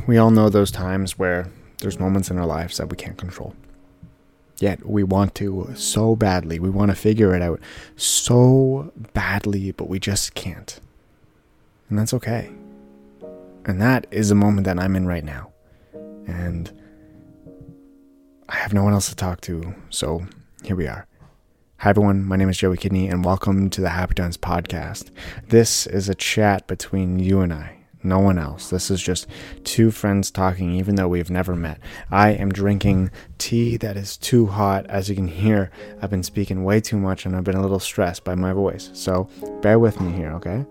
We all know those times where there's moments in our lives that we can't control. Yet we want to so badly. We want to figure it out so badly, but we just can't. And that's okay. And that is the moment that I'm in right now. And I have no one else to talk to, so here we are. Hi everyone, my name is Joey Kidney, and welcome to the Happy Times podcast. This is a chat between you and I, no one else. This is just two friends talking, even though we've never met. I am drinking tea that is too hot. As you can hear, I've been speaking way too much, and I've been a little stressed by my voice. So bear with me here, okay?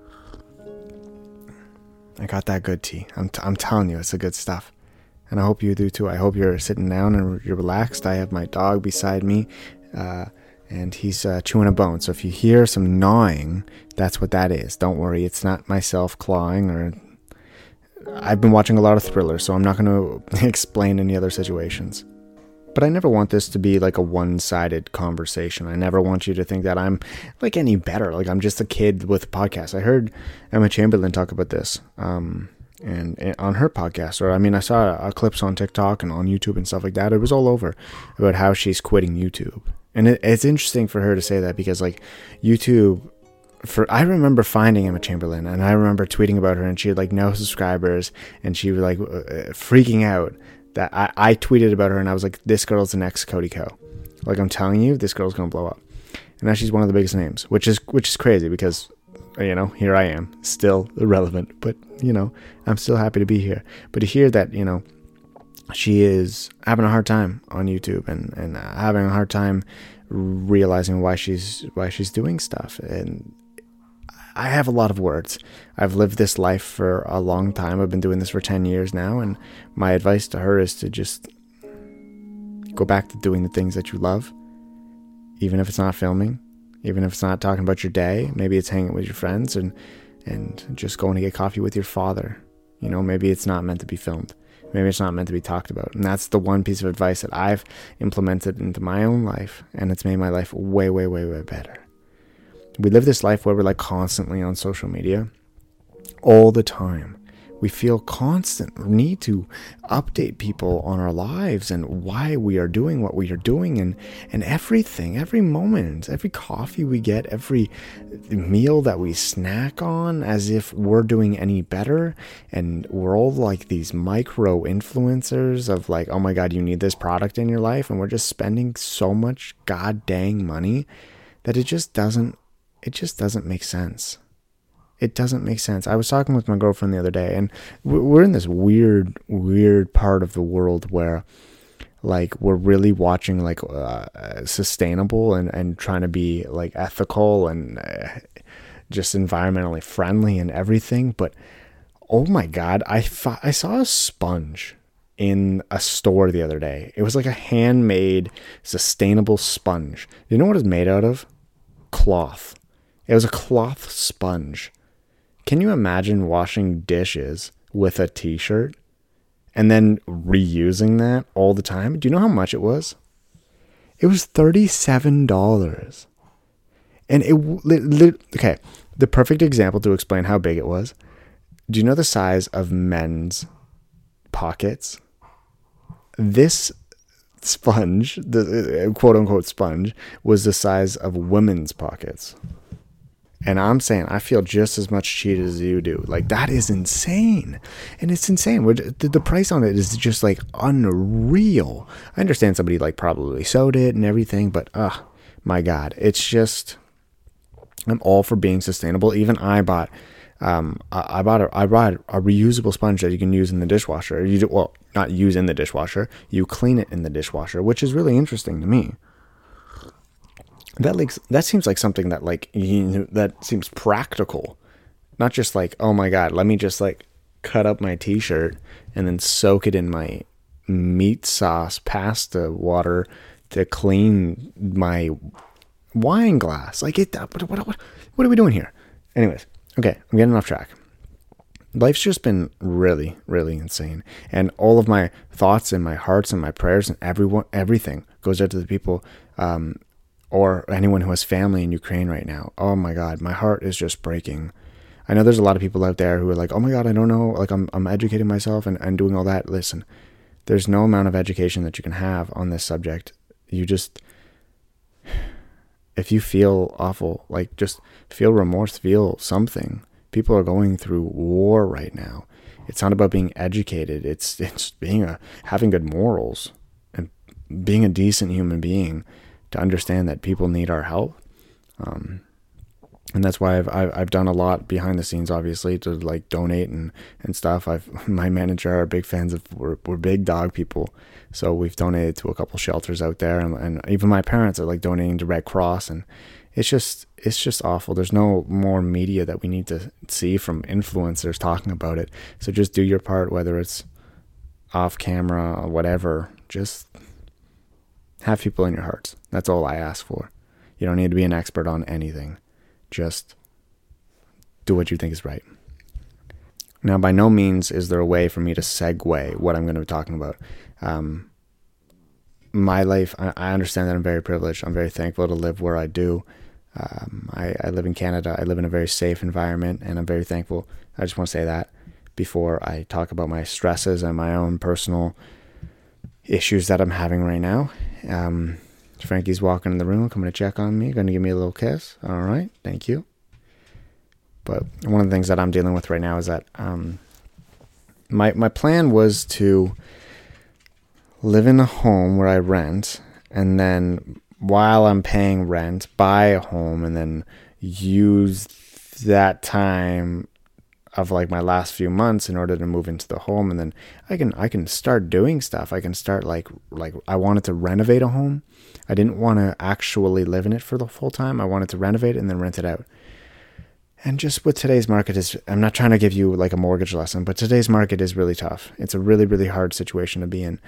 I got that good tea. I'm telling you, it's the good stuff. And I hope you do too. I hope you're sitting down and you're relaxed. I have my dog beside me, and he's chewing a bone. So if you hear some gnawing, that's what that is. Don't worry, it's not myself clawing. Or I've been watching a lot of thrillers, so I'm not going to explain any other situations. But I never want this to be like a one-sided conversation. I never want you to think that I'm like any better. Like I'm just a kid with a podcast. I heard Emma Chamberlain talk about this. And on her podcast, or I saw clips on TikTok and on YouTube and stuff like that. It was all over about how she's quitting YouTube. And it's interesting for her to say that because like YouTube, I remember finding Emma Chamberlain and I remember tweeting about her and she had like no subscribers and she was like freaking out that I tweeted about her and I was like, this girl's the next Cody Ko. Like I'm telling you, this girl's going to blow up. And now she's one of the biggest names, which is crazy because here I am, still irrelevant, but, I'm still happy to be here. But to hear that, she is having a hard time on YouTube and having a hard time realizing why she's doing stuff. And I have a lot of words. I've lived this life for a long time. I've been doing this for 10 years now. And my advice to her is to just go back to doing the things that you love, even if it's not filming. Even if it's not talking about your day, maybe it's hanging with your friends and just going to get coffee with your father. Maybe it's not meant to be filmed. Maybe it's not meant to be talked about. And that's the one piece of advice that I've implemented into my own life. And it's made my life way, way, way, way better. We live this life where we're like constantly on social media all the time. We feel constant need to update people on our lives and why we are doing what we are doing and everything, every moment, every coffee we get, every meal that we snack on as if we're doing any better. And we're all like these micro influencers of like, oh my God, you need this product in your life. And we're just spending so much god dang money that it just doesn't make sense. It doesn't make sense. I was talking with my girlfriend the other day, and we're in this weird part of the world where, like, we're really watching, like, sustainable and trying to be, like, ethical and just environmentally friendly and everything. But, oh my God, I saw a sponge in a store the other day. It was like a handmade, sustainable sponge. You know what it's made out of? Cloth. It was a cloth sponge. Can you imagine washing dishes with a t-shirt and then reusing that all the time? Do you know how much it was? It was $37. And okay, the perfect example to explain how big it was. Do you know the size of men's pockets? This sponge, the quote-unquote sponge, was the size of women's pockets. And I'm saying I feel just as much cheated as you do. Like, that is insane. And it's insane. The price on it is just, like, unreal. I understand somebody, like, probably sewed it and everything. But, my God. It's just, I'm all for being sustainable. Even I bought a reusable sponge that you can use in the dishwasher. Not use in the dishwasher. You clean it in the dishwasher, which is really interesting to me. That seems like something that that seems practical, not just like, oh my God, let me just like cut up my t-shirt and then soak it in my meat sauce pasta water to clean my wine glass. Like what are we doing here? Anyways, okay, I'm getting off track. Life's just been really, really insane. And all of my thoughts and my hearts and my prayers and everything goes out to the people or anyone who has family in Ukraine right now. Oh my God, my heart is just breaking. I know there's a lot of people out there who are like, oh my God, I don't know. Like I'm educating myself and doing all that. Listen, there's no amount of education that you can have on this subject. You just, if you feel awful, like just feel remorse, feel something. People are going through war right now. It's not about being educated. It's having good morals and being a decent human being to understand that people need our help. And that's why I've done a lot behind the scenes, obviously, to like donate and stuff. My manager are big fans of, we're big dog people. So we've donated to a couple shelters out there, and even my parents are like donating to Red Cross, and it's just awful. There's no more media that we need to see from influencers talking about it. So just do your part, whether it's off camera or whatever. Just have people in your hearts. That's all I ask for. You don't need to be an expert on anything. Just do what you think is right. Now, by no means is there a way for me to segue what I'm going to be talking about. My life, I understand that I'm very privileged. I'm very thankful to live where I do. I live in Canada. I live in a very safe environment, and I'm very thankful. I just want to say that before I talk about my stresses and my own personal issues that I'm having right now. Frankie's walking in the room, coming to check on me, going to give me a little kiss. All right, thank you. But one of the things that I'm dealing with right now is that my plan was to live in a home where I rent, and then while I'm paying rent, buy a home, and then use that time of like my last few months in order to move into the home, and then I can start doing stuff. I can start like I wanted to renovate a home. I didn't want to actually live in it for the full time. I wanted to renovate it and then rent it out. And just with today's market I'm not trying to give you like a mortgage lesson, but today's market is really tough. It's a really, really hard situation to be in.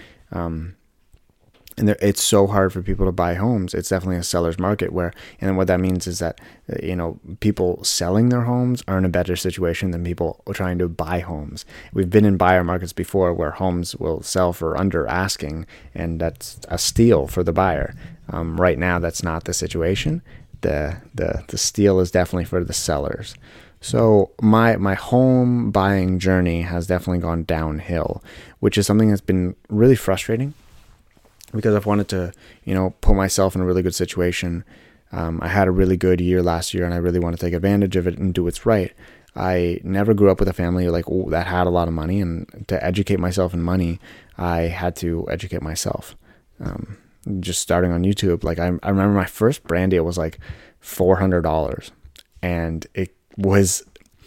It's so hard for people to buy homes. It's definitely a seller's market and what that means is that, people selling their homes are in a better situation than people trying to buy homes. We've been in buyer markets before where homes will sell for under asking, and that's a steal for the buyer. Right now, that's not the situation. The steal is definitely for the sellers. So my home buying journey has definitely gone downhill, which is something that's been really frustrating, because I've wanted to, put myself in a really good situation. I had a really good year last year, and I really want to take advantage of it and do what's right. I never grew up with a family that had a lot of money, and to educate myself in money, I had to educate myself. Just starting on YouTube, I remember my first brand deal was like $400, and it was.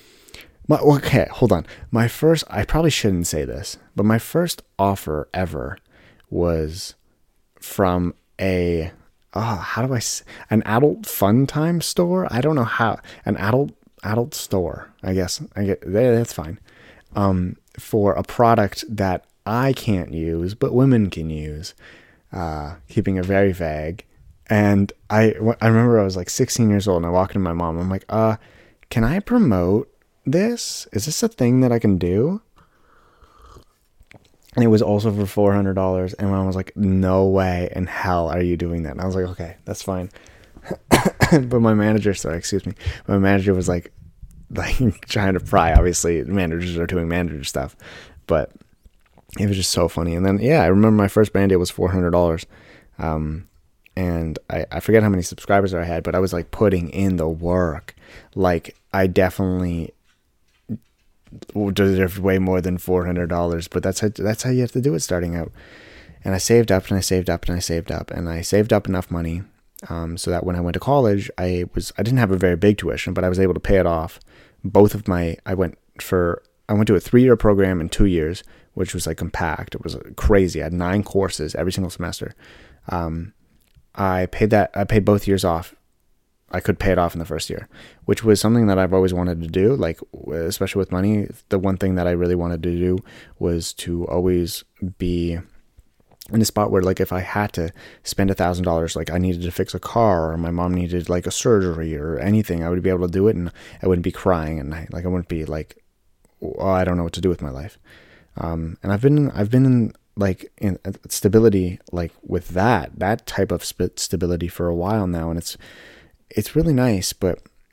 Okay, hold on. I probably shouldn't say this, but my first offer ever was from an adult fun time store. I don't know how, an adult store, I guess. That's fine. For a product that I can't use, but women can use, keeping it very vague. And I remember I was like 16 years old, and I walked into my mom. I'm like, can I promote this? Is this a thing that I can do? And it was also for $400. And my mom was like, no way in hell are you doing that. And I was like, okay, that's fine. But my manager was like trying to pry. Obviously, managers are doing manager stuff. But it was just so funny. And then, I remember my first brand deal was $400. And I forget how many subscribers I had, but I was like putting in the work. Like, I definitely deserved way more than $400, but that's how you have to do it starting out. And I saved up and I saved up and I saved up, and I saved up enough money so that when I went to college, I didn't have a very big tuition, but I was able to pay it off. I went to a 3-year program in 2 years, which was like compact. It was crazy. I had 9 courses every single semester. I paid both years off. I could pay it off in the first year, which was something that I've always wanted to do. Like, especially with money, the one thing that I really wanted to do was to always be in a spot where, like, if I had to spend $1,000, like I needed to fix a car, or my mom needed like a surgery or anything, I would be able to do it, and I wouldn't be crying at night. Like, I wouldn't be like, oh, I don't know what to do with my life. And I've been in stability, like with that type of stability for a while now, and it's really nice. But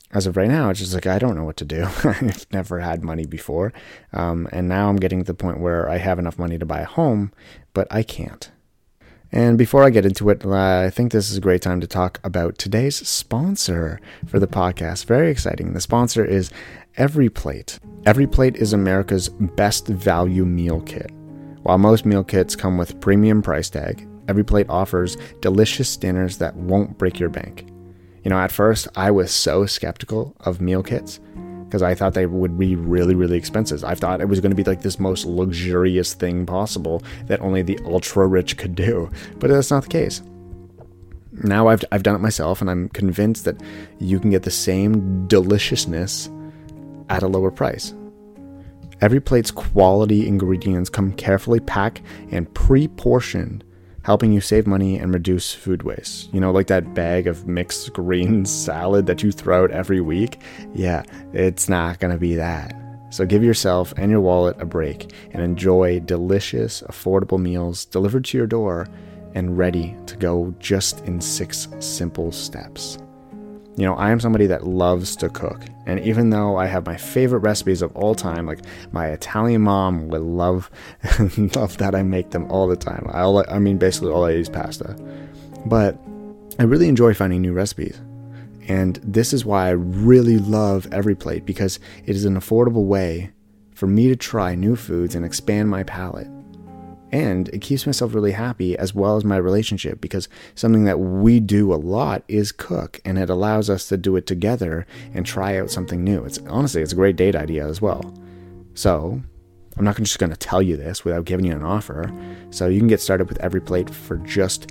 as of right now, it's just like, I don't know what to do. I've never had money before. And now I'm getting to the point where I have enough money to buy a home, but I can't. And before I get into it, I think this is a great time to talk about today's sponsor for the podcast. Very exciting. The sponsor is EveryPlate. EveryPlate is America's best value meal kit. While most meal kits come with premium price tag, EveryPlate offers delicious dinners that won't break your bank. At first, I was so skeptical of meal kits because I thought they would be really, really expensive. I thought it was going to be like this most luxurious thing possible that only the ultra rich could do. But that's not the case. Now I've done it myself, and I'm convinced that you can get the same deliciousness at a lower price. EveryPlate's quality ingredients come carefully packed and pre-portioned, helping you save money and reduce food waste. Like that bag of mixed green salad that you throw out every week. Yeah, it's not going to be that. So give yourself and your wallet a break and enjoy delicious, affordable meals delivered to your door and ready to go just in 6 simple steps. I am somebody that loves to cook. And even though I have my favorite recipes of all time, like my Italian mom would love that I make them all the time. Basically all I eat is pasta. But I really enjoy finding new recipes. And this is why I really love EveryPlate, because it is an affordable way for me to try new foods and expand my palate. And it keeps myself really happy, as well as my relationship, because something that we do a lot is cook, and it allows us to do it together and try out something new. It's a great date idea as well. So I'm not just going to tell you this without giving you an offer. So you can get started with EveryPlate for just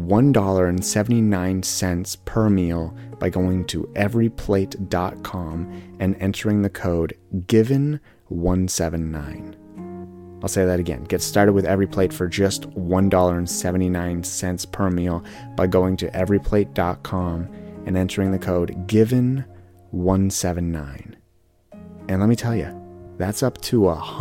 $1.79 per meal by going to everyplate.com and entering the code GIVEN179. I'll say that again. Get started with EveryPlate for just $1.79 per meal by going to everyplate.com and entering the code GIVEN179. And let me tell you, that's up to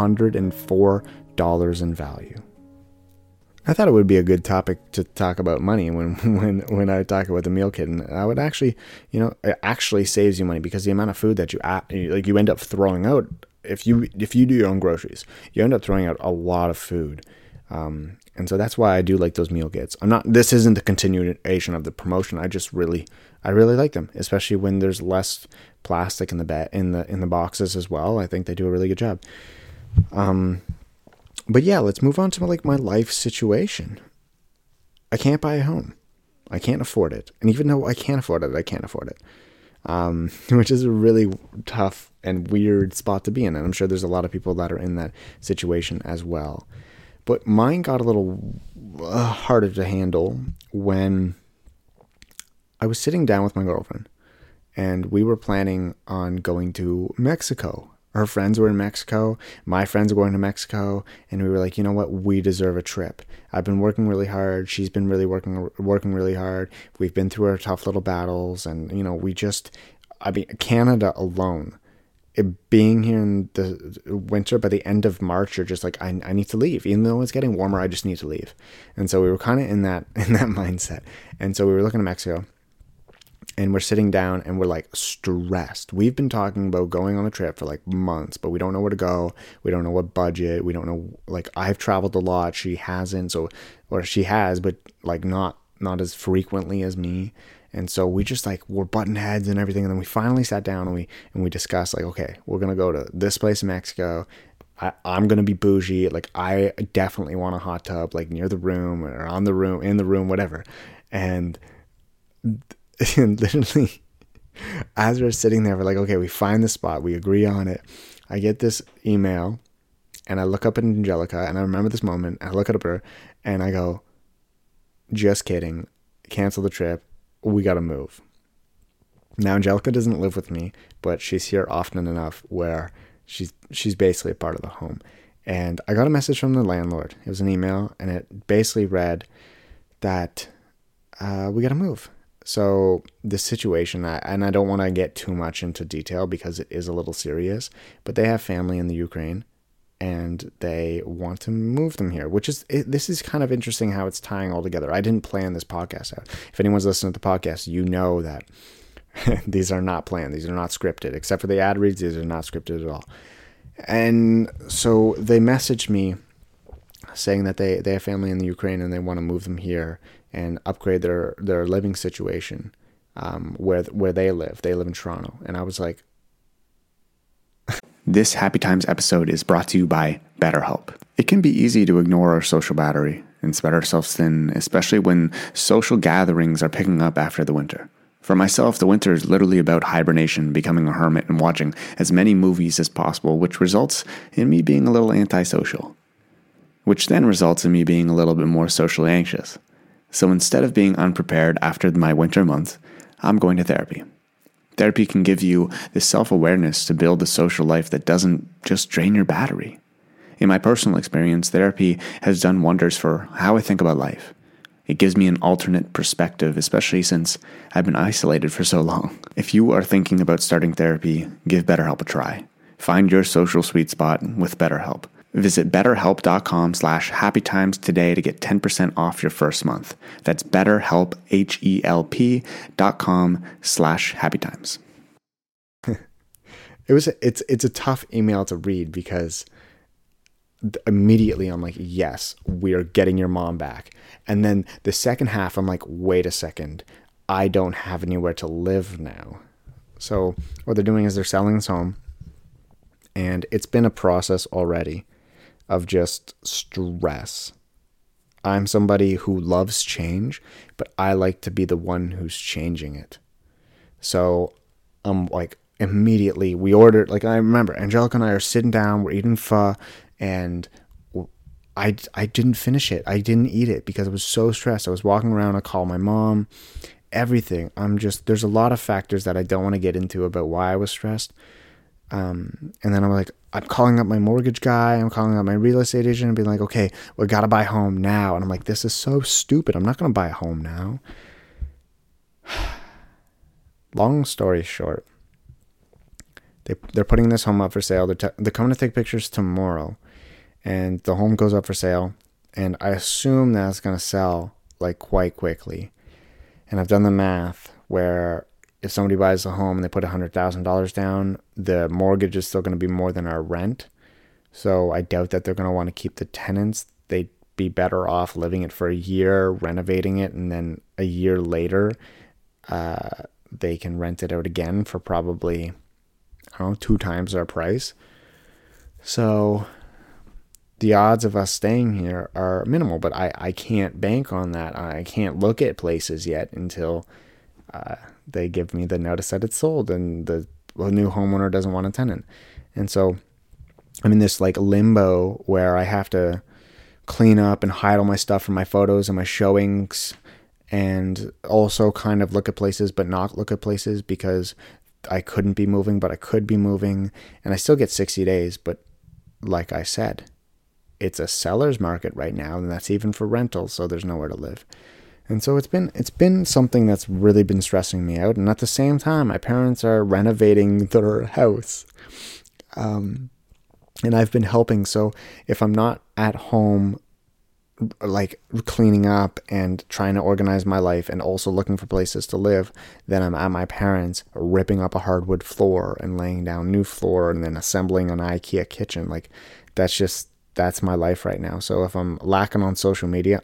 $104 in value. I thought it would be a good topic to talk about money when I talk about the meal kit, and I would actually, it actually saves you money, because the amount of food that you end up throwing out. If you do your own groceries, you end up throwing out a lot of food. And so that's why I do like those meal kits. This isn't the continuation of the promotion. I really like them, especially when there's less plastic in the boxes as well. I think they do a really good job. But yeah, let's move on to my life situation. I can't buy a home. I can't afford it. And even though I can't afford it, I can't afford it. Which is a really tough and weird spot to be in. And I'm sure there's a lot of people that are in that situation as well. But mine got a little harder to handle when I was sitting down with my girlfriend, and we were planning on going to Mexico. Her friends were in Mexico. My friends were going to Mexico. And we were like, you know what? We deserve a trip. I've been working really hard. She's been really working really hard. We've been through our tough little battles. And, Canada alone, being here in the winter, by the end of March, you're just like, I need to leave. Even though it's getting warmer, I just need to leave. And so we were kind of in that mindset. And so we were looking at Mexico. And we're sitting down and we're stressed. We've been talking about going on a trip for months, but we don't know where to go. We don't know what budget. We don't know, I've traveled a lot. She hasn't. Or she has, but not as frequently as me. And so we just we're button heads and everything. And then we finally sat down and we discussed okay, we're going to go to this place in Mexico. I'm going to be bougie. I definitely want a hot tub, near the room or in the room, whatever. And literally, as we're sitting there, we're like, okay, we find the spot, we agree on it. I get this email, and I look up at Angelica, and I remember this moment. I look at her, and I go, just kidding, cancel the trip, we gotta move. Now, Angelica doesn't live with me, but she's here often enough where she's basically a part of the home. And I got a message from the landlord. It was an email, and it basically read that we gotta move. So the situation, and I don't want to get too much into detail because it is a little serious, but they have family in the Ukraine, and they want to move them here, this is kind of interesting how it's tying all together. I didn't plan this podcast out. If anyone's listening to the podcast, you know that These are not planned. These are not scripted. Except for the ad reads, these are not scripted at all. And so they messaged me saying that they have family in the Ukraine and they want to move them here and upgrade their living situation where they live. They live in Toronto. And I was like... This Happy Times episode is brought to you by BetterHelp. It can be easy to ignore our social battery and spread ourselves thin, especially when social gatherings are picking up after the winter. For myself, the winter is literally about hibernation, becoming a hermit, and watching as many movies as possible, which results in me being a little antisocial, which then results in me being a little bit more socially anxious. So instead of being unprepared after my winter months, I'm going to therapy. Therapy can give you the self-awareness to build a social life that doesn't just drain your battery. In my personal experience, therapy has done wonders for how I think about life. It gives me an alternate perspective, especially since I've been isolated for so long. If you are thinking about starting therapy, give BetterHelp a try. Find your social sweet spot with BetterHelp. Visit betterhelp.com/happytimes today to get 10% off your first month. That's betterhelp, HELP.com/happytimes. It's a tough email to read because immediately I'm like, yes, we are getting your mom back. And then the second half, I'm like, wait a second, I don't have anywhere to live now. So what they're doing is they're selling this home, and it's been a process already of just stress. I'm somebody who loves change, but I like to be the one who's changing it. So I'm like, immediately we ordered, like, I remember Angelica and I are sitting down, we're eating pho, and I didn't finish it. I didn't eat it because I was so stressed. I was walking around, I called my mom, everything. There's a lot of factors that I don't want to get into about why I was stressed. And then I'm like, I'm calling up my mortgage guy, I'm calling up my real estate agent and being like, okay, we got to buy a home now. And I'm like, this is so stupid. I'm not going to buy a home now. Long story short, they're putting this home up for sale. They're coming to take pictures tomorrow, and the home goes up for sale. And I assume that's going to sell like quite quickly. And I've done the math where if somebody buys a home and they put $100,000 down, the mortgage is still going to be more than our rent. So I doubt that they're going to want to keep the tenants. They'd be better off living it for a year, renovating it, and then a year later, they can rent it out again for probably, I don't know, 2 times our price. So the odds of us staying here are minimal, but I can't bank on that. I can't look at places yet until they give me the notice that it's sold and the new homeowner doesn't want a tenant. And so I'm in this like limbo where I have to clean up and hide all my stuff from my photos and my showings, and also kind of look at places but not look at places because I couldn't be moving, but I could be moving, and I still get 60 days. But like I said, it's a seller's market right now, and that's even for rentals, so there's nowhere to live. And so it's been something that's really been stressing me out. And at the same time, my parents are renovating their house. And I've been helping. So if I'm not at home, like cleaning up and trying to organize my life and also looking for places to live, then I'm at my parents ripping up a hardwood floor and laying down new floor and then assembling an IKEA kitchen. Like that's my life right now. So if I'm lacking on social media,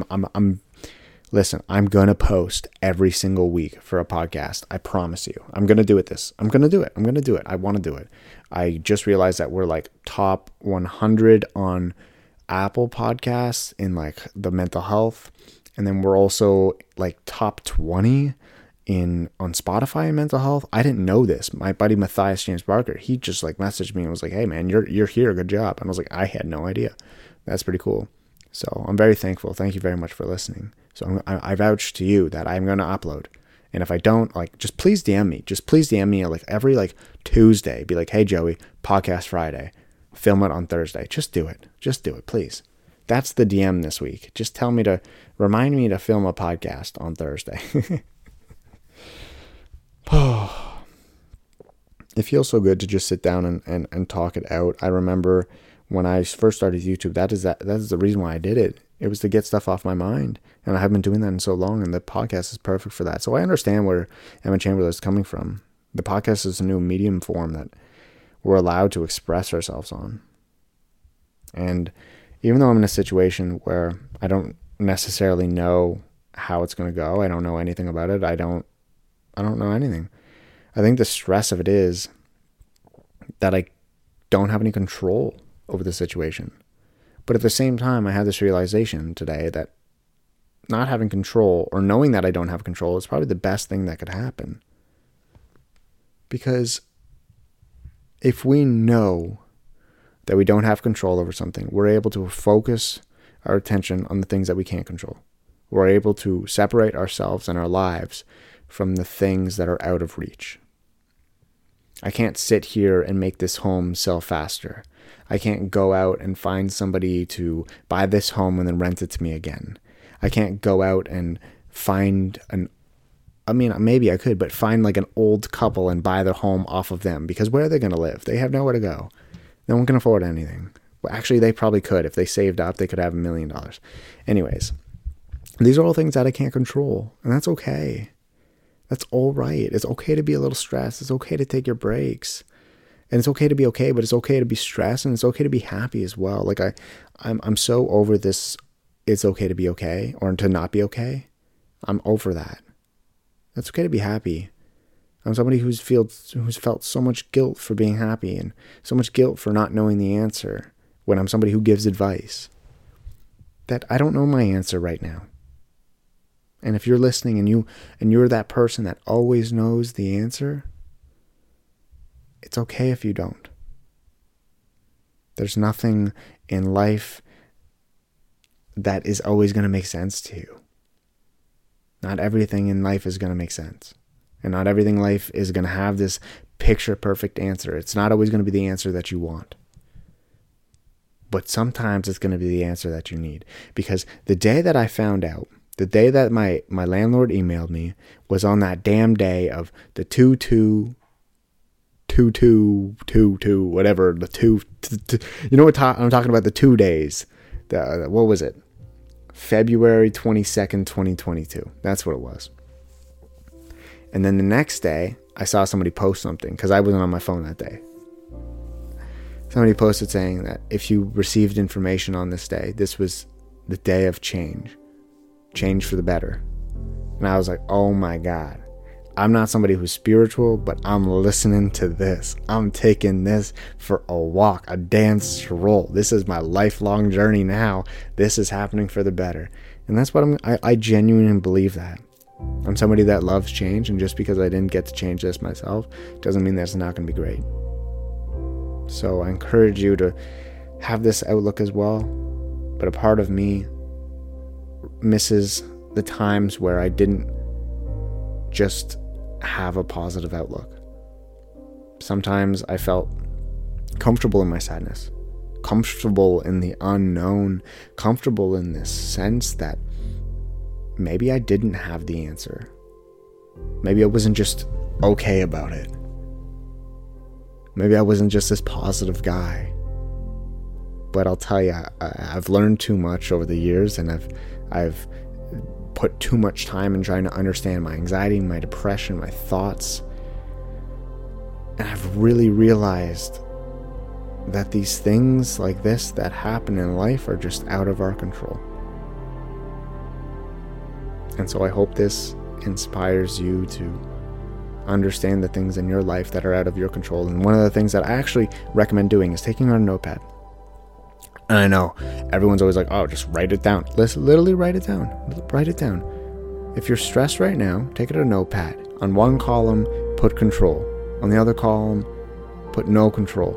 listen, I'm going to post every single week for a podcast. I promise you. I'm going to do it. I'm going to do it. I want to do it. I just realized that we're like top 100 on Apple Podcasts in like the mental health. And then we're also like top 20 on Spotify in mental health. I didn't know this. My buddy Matthias James Barker, he just like messaged me and was like, hey man, you're here. Good job. And I was like, I had no idea. That's pretty cool. So I'm very thankful. Thank you very much for listening. So I vouch to you that I'm going to upload. And if I don't, like, just please DM me. Just please DM me like every like Tuesday. Be like, hey, Joey, podcast Friday. Film it on Thursday. Just do it. Please. That's the DM this week. Just remind me to film a podcast on Thursday. It feels so good to just sit down and talk it out. I remember when I first started YouTube, that is the reason why I did it. It was to get stuff off my mind. And I haven't been doing that in so long, and the podcast is perfect for that. So I understand where Emma Chamberlain is coming from. The podcast is a new medium form that we're allowed to express ourselves on. And even though I'm in a situation where I don't necessarily know how it's going to go, I don't know anything about it, I don't know anything. I think the stress of it is that I don't have any control over the situation. But at the same time, I had this realization today that not having control, or knowing that I don't have control, is probably the best thing that could happen. Because if we know that we don't have control over something, we're able to focus our attention on the things that we can't control. We're able to separate ourselves and our lives from the things that are out of reach. I can't sit here and make this home sell faster. I can't go out and find somebody to buy this home and then rent it to me again. I can't go out and find maybe I could, but find like an old couple and buy their home off of them, because where are they going to live? They have nowhere to go. No one can afford anything. Well, actually, they probably could. If they saved up, they could have $1 million. Anyways, these are all things that I can't control, and that's okay. That's all right. It's okay to be a little stressed. It's okay to take your breaks. And it's okay to be okay, but it's okay to be stressed, and it's okay to be happy as well. Like I'm so over this, it's okay to be okay, or to not be okay. I'm over that. It's okay to be happy. I'm somebody who's felt so much guilt for being happy, and so much guilt for not knowing the answer when I'm somebody who gives advice. That I don't know my answer right now. And if you're listening and you're that person that always knows the answer, it's okay if you don't. There's nothing in life that is always going to make sense to you. Not everything in life is going to make sense. And not everything in life is going to have this picture perfect answer. It's not always going to be the answer that you want. But sometimes it's going to be the answer that you need. Because the day that I found out, the day that my landlord emailed me, was on that damn day of the 2222, whatever, the two, you know what I'm talking about, the 2 days. What was it? February 22nd, 2022. That's what it was. And then the next day, I saw somebody post something, because I wasn't on my phone that day. Somebody posted saying that if you received information on this day, this was the day of change for the better. And I was like, oh my God. I'm not somebody who's spiritual, but I'm listening to this. I'm taking this for a walk, a dance stroll. This is my lifelong journey now. This is happening for the better. And that's what I genuinely believe that. I'm somebody that loves change, and just because I didn't get to change this myself doesn't mean that it's not going to be great. So I encourage you to have this outlook as well. But a part of me misses the times where I didn't just have a positive outlook. Sometimes I felt comfortable in my sadness, comfortable in the unknown, comfortable in this sense that maybe I didn't have the answer. Maybe I wasn't just okay about it. Maybe I wasn't just this positive guy. But I'll tell you, I've learned too much over the years, and I've put too much time in trying to understand my anxiety, my depression, my thoughts. And I've really realized that these things like this that happen in life are just out of our control. And so I hope this inspires you to understand the things in your life that are out of your control. And one of the things that I actually recommend doing is taking out a notepad. And I know everyone's always like, oh, just write it down. Let's literally write it down. Write it down. If you're stressed right now, take out a notepad. On one column, put control. On the other column, put no control.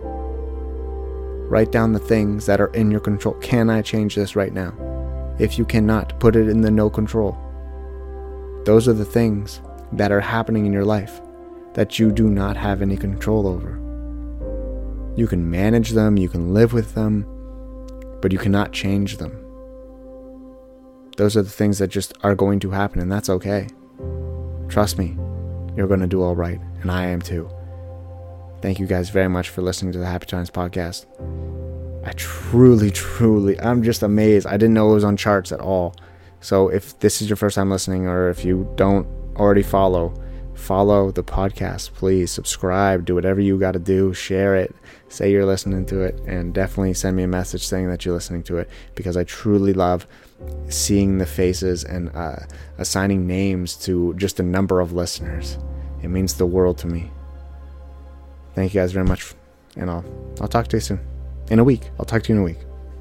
Write down the things that are in your control. Can I change this right now? If you cannot, put it in the no control. Those are the things that are happening in your life that you do not have any control over. You can manage them, you can live with them, but you cannot change them. Those are the things that just are going to happen, and that's okay. Trust me, you're going to do all right, and I am too. Thank you guys very much for listening to the Happy Times podcast. I truly, I'm just amazed. I didn't know it was on charts at all. So if this is your first time listening, or if you don't already follow the podcast, please subscribe, do whatever you got to do, share it, say you're listening to it, and definitely send me a message saying that you're listening to it, because I truly love seeing the faces and assigning names to just a number of listeners. It means the world to me. Thank you guys very much, and I'll talk to you soon. In a week. I'll talk to you in a week.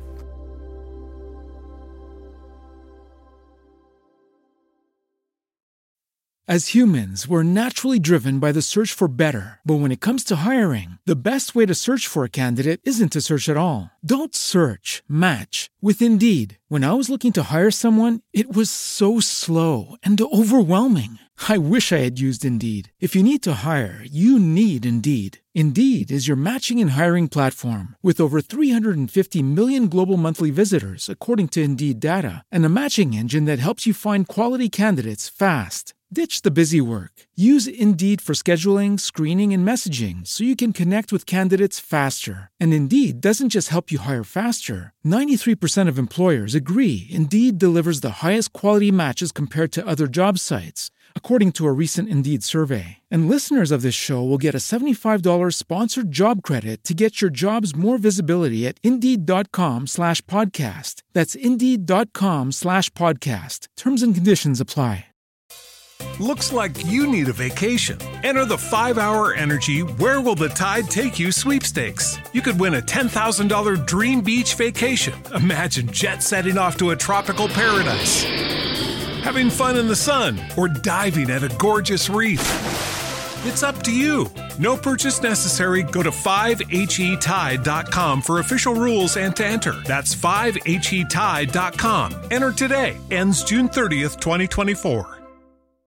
As humans, we're naturally driven by the search for better. But when it comes to hiring, the best way to search for a candidate isn't to search at all. Don't search, match with Indeed. When I was looking to hire someone, it was so slow and overwhelming. I wish I had used Indeed. If you need to hire, you need Indeed. Indeed is your matching and hiring platform with over 350 million global monthly visitors, according to Indeed data, and a matching engine that helps you find quality candidates fast. Ditch the busy work. Use Indeed for scheduling, screening, and messaging so you can connect with candidates faster. And Indeed doesn't just help you hire faster. 93% of employers agree Indeed delivers the highest quality matches compared to other job sites, according to a recent Indeed survey. And listeners of this show will get a $75 sponsored job credit to get your jobs more visibility at Indeed.com/podcast. That's Indeed.com/podcast. Terms and conditions apply. Looks like you need a vacation. Enter the 5-Hour Energy Where Will the Tide Take You sweepstakes. You could win a $10,000 dream beach vacation. Imagine jet setting off to a tropical paradise, having fun in the sun, or diving at a gorgeous reef. It's up to you. No purchase necessary. Go to 5HETide.com for official rules and to enter. That's 5HETide.com. Enter today. Ends June 30th, 2024.